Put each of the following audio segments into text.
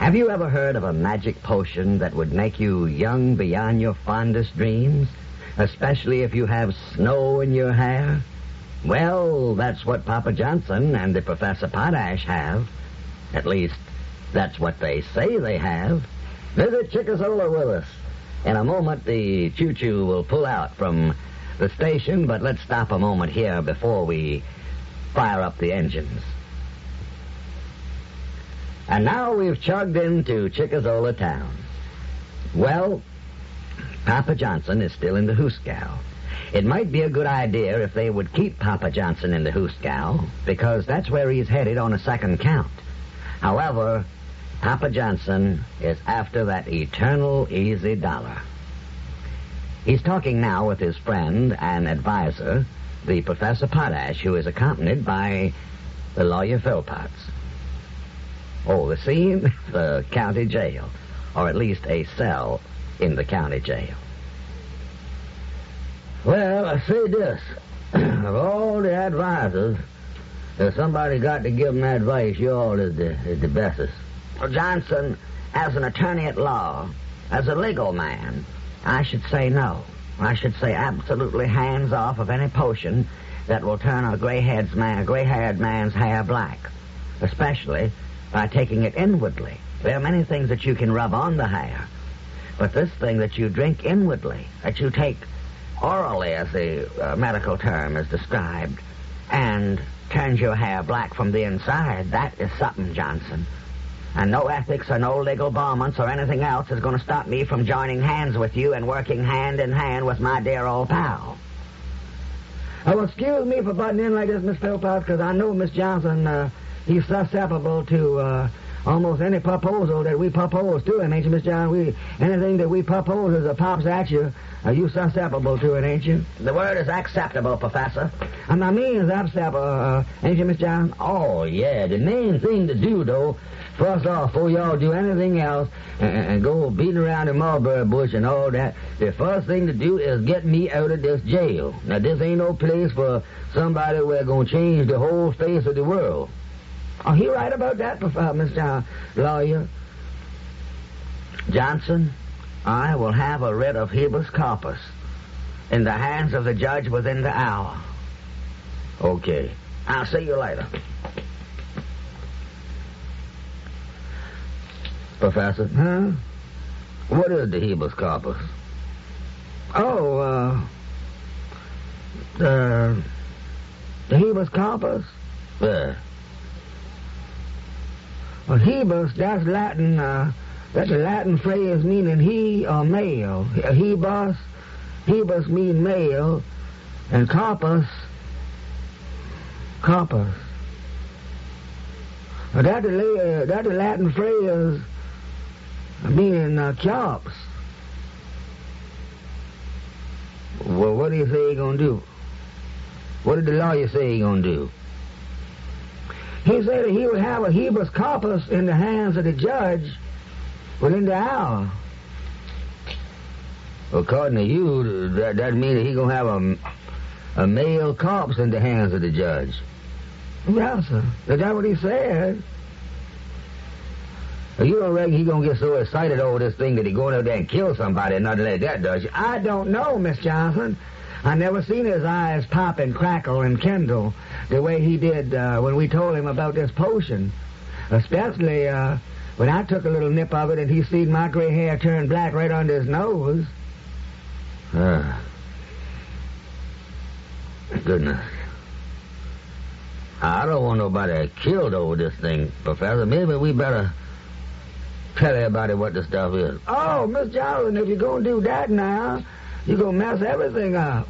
Have you ever heard of a magic potion that would make you young beyond your fondest dreams? Especially if you have snow in your hair? Well, that's what Papa Johnson and the Professor Potash have. At least, that's what they say they have. Visit Chickasaw with us. In a moment, the choo-choo will pull out from the station, but let's stop a moment here before we fire up the engines. And now we've chugged into Chickasaw town. Well, Papa Johnson is still in the hoosgow. It might be a good idea if they would keep Papa Johnson in the hoosgow, because that's where he's headed on a second count. However, Papa Johnson is after that eternal easy dollar. He's talking now with his friend and advisor, the Professor Potash, who is accompanied by the lawyer Philpotts. Oh, the scene? The county jail, or at least a cell in the county jail. Well, I say this. Of all the advisors, if somebody got to give them advice, yours is the bestest. Well, Johnson, as an attorney at law, as a legal man, I should say no. I should say absolutely hands off of any potion that will turn a gray-haired man's hair black, especially by taking it inwardly. There are many things that you can rub on the hair, but this thing that you drink inwardly, that you take orally, as the medical term is described, and turns your hair black from the inside, that is something, Johnson. And no ethics or no legal barments or anything else is going to stop me from joining hands with you and working hand in hand with my dear old pal. Oh, excuse me for butting in like this, Miss Philpotts, because I know Miss Johnson, he's susceptible to almost any proposal that we propose to him, ain't you, Miss John? Anything that we propose as a pops at you, are you susceptible to it, ain't you? The word is acceptable, Professor. I mean is acceptable, ain't you, Miss John? Oh, yeah. The main thing to do, though, first off, before y'all do anything else and go beating around the mulberry bush and all that, the first thing to do is get me out of this jail. Now, this ain't no place for somebody who's going to change the whole face of the world. Oh, he right about that, Mr. Lawyer. Johnson, I will have a writ of habeas corpus in the hands of the judge within the hour. Okay. I'll see you later. Professor? Huh? What is the habeas corpus? Oh, the habeas corpus? Yeah. Well, habeas, that's Latin, that's a Latin phrase meaning he or male. Habeas mean male, and corpus. Well, that's a Latin phrase meaning corpse. Well, what do you say he's going to do? What did the lawyer say he's going to do? He said that he would have a habeas corpus in the hands of the judge within the hour. According to you, that means that he's going to have a male corpse in the hands of the judge. Yes, sir. Is that what he said? Well, you don't reckon he's going to get so excited over this thing that he's going out there and kill somebody and nothing like that, does you? I don't know, Miss Johnson. I never seen his eyes pop and crackle and kindle the way he did when we told him about this potion. Especially when I took a little nip of it and he seen my gray hair turn black right under his nose. Goodness. I don't want nobody killed over this thing, Professor. Maybe we better tell everybody what the stuff is. Oh, Miss Johnson, if you're going to do that now, you're going to mess everything up.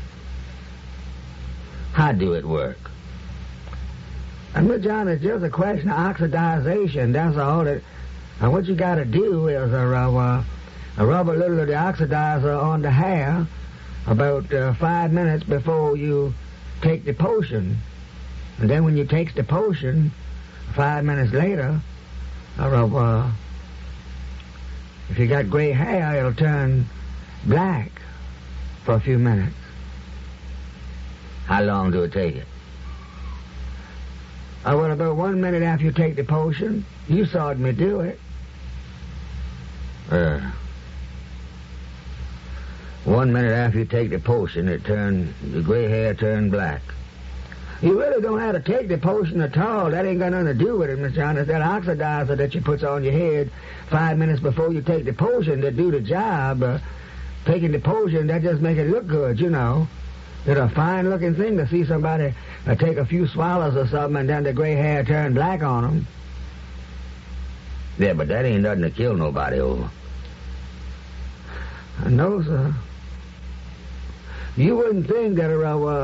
How do it work? And Miss John, it's just a question of oxidization. That's all. And what you got to do is rub a little of the oxidizer on the hair about 5 minutes before you take the potion. And then when you take the potion, 5 minutes later, if you got gray hair, it'll turn black for a few minutes. How long do it take it? Well, about 1 minute after you take the potion. You saw me do it. 1 minute after you take the potion, the gray hair turned black. You really don't have to take the potion at all. That ain't got nothing to do with it, Mr. John. It's that oxidizer that you put on your head 5 minutes before you take the potion to do the job. Taking the potion, that just make it look good, you know. It's a fine-looking thing to see somebody take a few swallows or something and then the gray hair turn black on them. Yeah, but that ain't nothing to kill nobody over. No, sir. You wouldn't think that a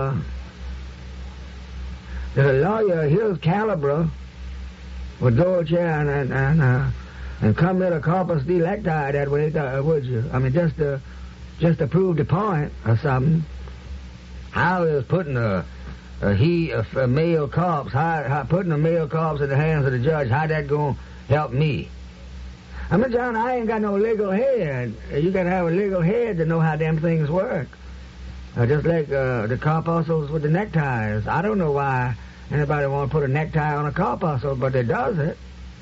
lawyer of his caliber would go out there and commit a corpus delicti that way, would you? I mean, just to prove the point or something. How is putting a male corpse, putting a male corpse in the hands of the judge, how that gonna help me? I mean, John, I ain't got no legal head. You gotta have a legal head to know how them things work. Just like the corpuscles with the neckties. I don't know why anybody want to put a necktie on a corpuscle, but it does it.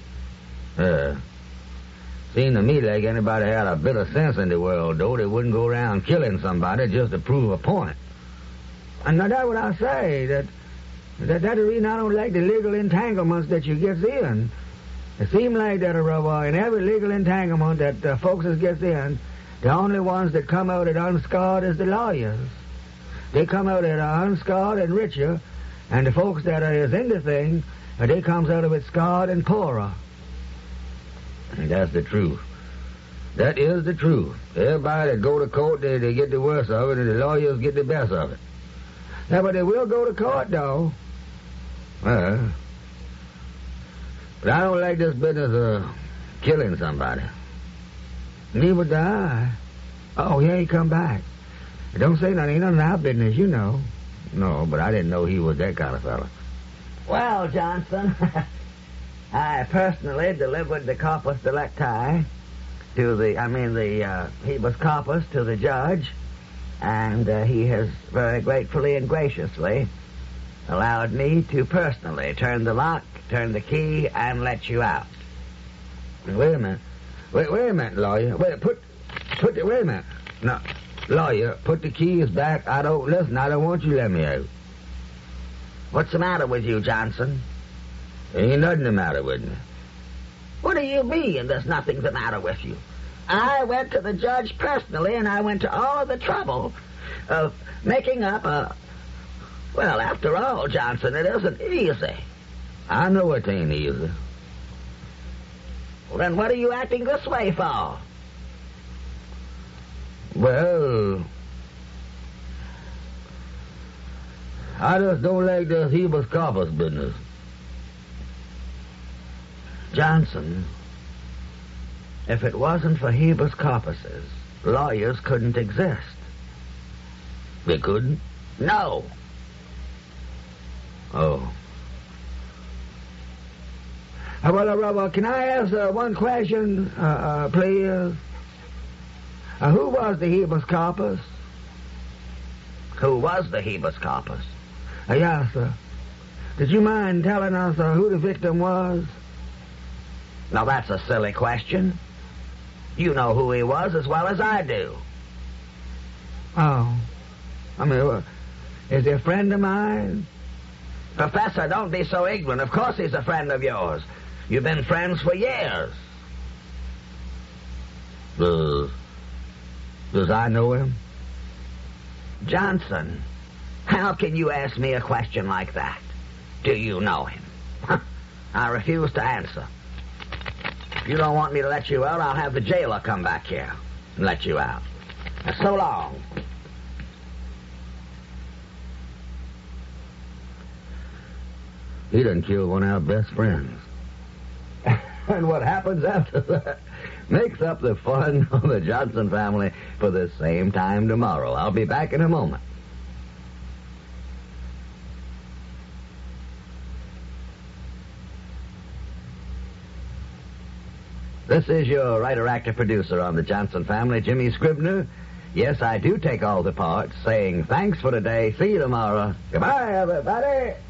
Seemed to me like anybody had a bit of sense in the world, though. They wouldn't go around killing somebody just to prove a point. And now that's what I say. That's the reason I don't like the legal entanglements that you gets in. It seems like that in every legal entanglement that folks gets in, the only ones that come out it unscarred is the lawyers. They come out it unscarred and richer, and the folks that is in the thing, they comes out of it scarred and poorer. And that's the truth. That is the truth. Everybody that go to court, they get the worst of it, and the lawyers get the best of it. Yeah, but they will go to court, though. But I don't like this business of killing somebody. Neither do I. Oh, yeah, he come back. Don't say nothing. Ain't none of our business, you know. No, but I didn't know he was that kind of fella. Well, Johnson, I personally delivered the corpus delicti the habeas corpus to the judge, and he has very gratefully and graciously allowed me to personally turn the lock, turn the key, and let you out. Wait a minute. Wait a minute, lawyer. Wait a minute. No, lawyer, put the keys back. I don't want you to let me out. What's the matter with you, Johnson? Ain't nothing the matter with me. What do you mean there's nothing the matter with you? I went to the judge personally, and I went to all of the trouble of making up well, after all, Johnson, it isn't easy. I know it ain't easy. Well, then what are you acting this way for? Well, I just don't like this habeas corpus business. Johnson, if it wasn't for habeas corpuses, lawyers couldn't exist. They couldn't? No. Oh. Well, can I ask one question, please? Who was the habeas corpus? Who was the habeas corpus? Yes, sir. Did you mind telling us who the victim was? Now, that's a silly question. You know who he was as well as I do. Oh. I mean, is he a friend of mine? Professor, don't be so ignorant. Of course he's a friend of yours. You've been friends for years. Does I know him? Johnson, how can you ask me a question like that? Do you know him? I refuse to answer. If you don't want me to let you out, I'll have the jailer come back here and let you out. Now, so long. He done killed one of our best friends. And what happens after that makes up the fun of the Johnson family for the same time tomorrow. I'll be back in a moment. This is your writer-actor producer on the Johnson family, Jimmy Scribner. Yes, I do take all the parts, saying thanks for today. See you tomorrow. Goodbye, everybody.